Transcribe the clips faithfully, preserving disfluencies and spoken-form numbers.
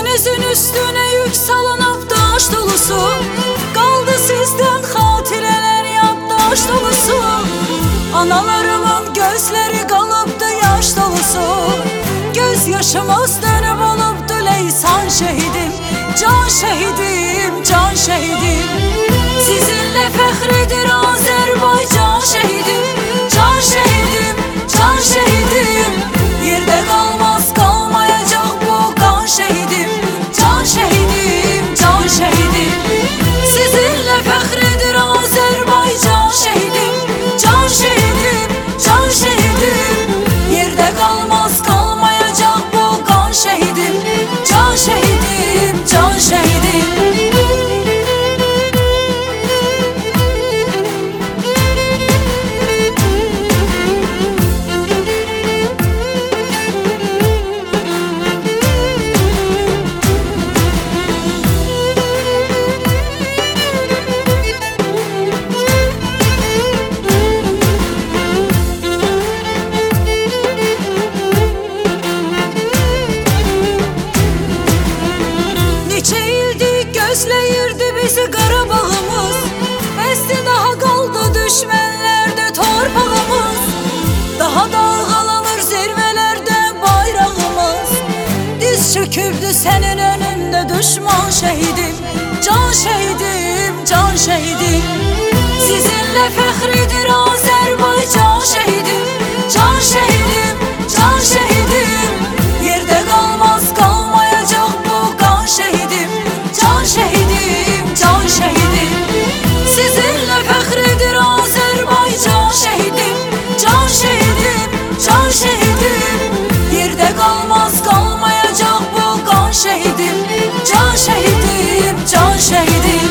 Şehidimizin üstüne yük salınıp taş dolusu, kaldı sizden hatireler yaddaş dolusu. Analarımın gözleri kalıptı yaş dolusu, göz yaşımız dönüp oluptu leysan şehidim. Can şehidim, can şehidim. Sizinle fəxridir Azərbaycan şehidim. Can şehidim, can şehidim. Yerde kalmaz kalmayacak bu kan şehidim. Can şehidim, can şehidim. Sizinle fəxridir Azərbaycan şehidim. Can şehidim, can şehidim. Yerde kalmaz kalmayacak bu kan şehidim. Can şehidim, can şehidim. Gözləyirdi bizi Qarabağımız, bəsdi daha qaldı düşmənlərdə torpağımız. Daha dalğalanır zirvələrdə bayrağımız, diz çökübdü sənin önündə düşman şehidim. Can şehidim, can şehidim. Sizinlə fəxridir Azərbaycan şehidim. Can şehidim, can şehidim. Yerde qalmaz qalmayacaq bu qan şehidim. Can şehidim, can şehidim. Sizinle fəxridir Azərbaycan şehidim. Can şehidim, can şehidim. Yerde kalmaz kalmayacak bu kan şehidim. Can şehidim, can şehidim.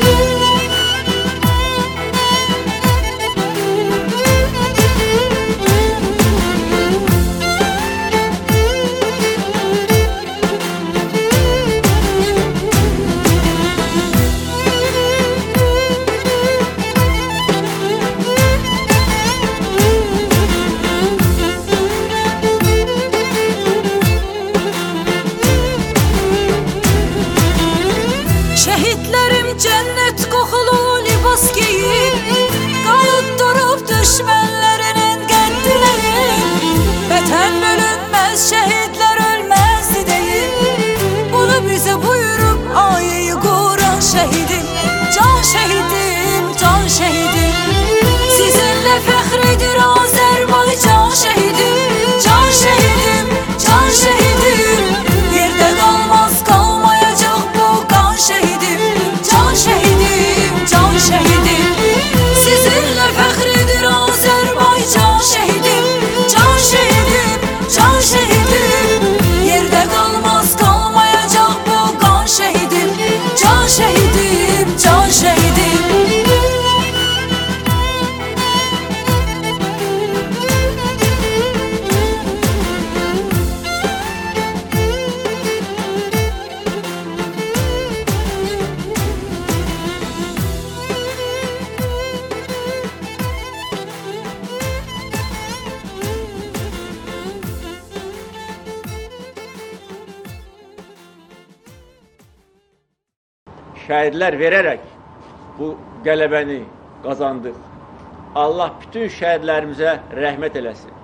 Şehitlerim cennet kokulu libas giyip, kayıt durup düşmenlerinin qəddileri. Vətən bölünmez, şehitler ölmezdi deyip, bunu bize buyurup ayıyı kuran şehidim. Can şehidim, can şehidim. Sizinle fəxridir Azərbaycan şehidim. Can şehidim, can şehidim. Yerde kalmaz kalmayacak bu kan şehidim. Can şehidim, can şehidim. Sizinle fəxridir Azərbaycan şehidim. Can şehidim, can şehidim. Yerde kalmaz kalmayacak bu kan şehidim. Can şehidim, can şehidim. Şəhidlər verərək bu qələbəni qazandıq. Allah bütün şəhidlərimizə rəhmət eləsin.